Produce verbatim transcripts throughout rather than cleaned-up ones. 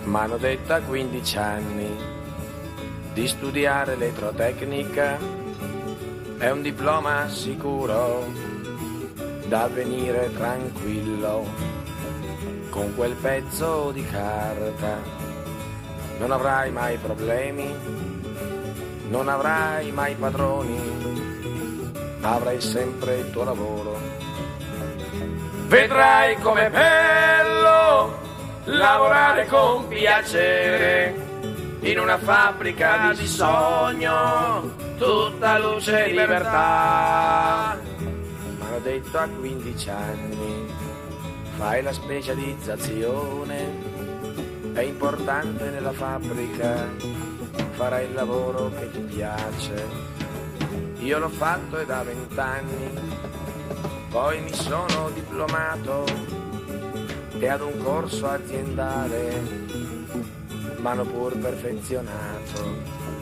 M'hanno detto a quindici anni di studiare elettrotecnica, è un diploma sicuro da venire tranquillo, con quel pezzo di carta non avrai mai problemi, non avrai mai padroni, avrai sempre il tuo lavoro. Vedrai com'è bello lavorare con piacere in una fabbrica di sogno, tutta luce e libertà. M'hanno detto a quindici anni, fai la specializzazione, è importante nella fabbrica, farai il lavoro che ti piace. Io l'ho fatto e da vent'anni, poi mi sono diplomato e ad un corso aziendale m'hanno pur perfezionato.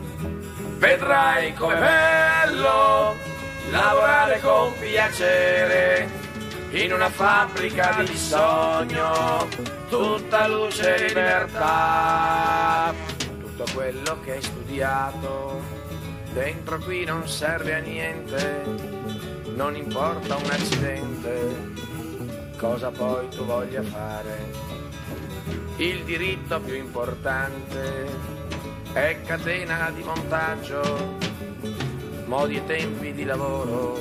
Vedrai com'è bello lavorare con piacere in una fabbrica di sogno, tutta luce e libertà. Tutto quello che hai studiato dentro qui non serve a niente, non importa un accidente, cosa poi tu voglia fare. Il diritto più importante è catena di montaggio, modi e tempi di lavoro,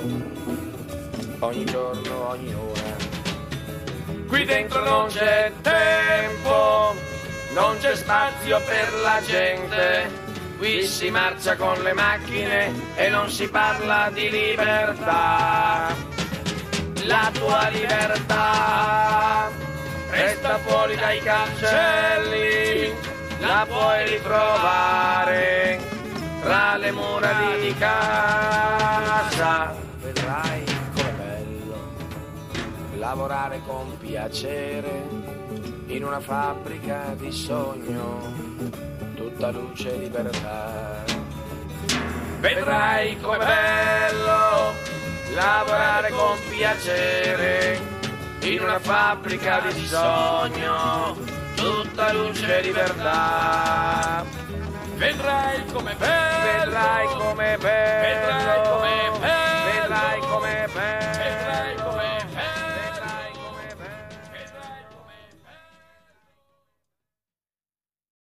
ogni giorno, ogni ora. Qui dentro non c'è tempo, non c'è spazio per la gente, qui si marcia con le macchine e non si parla di libertà. La tua libertà resta fuori dai cancelli, la puoi ritrovare tra le mura di casa. Vedrai com'è bello lavorare con piacere in una fabbrica di sogno, tutta luce e libertà. Vedrai com'è bello lavorare con piacere in una fabbrica di sogno, tutta luce e libertà. Vedrai com'è bello, vedrai com'è bello, vedrai com'è bello.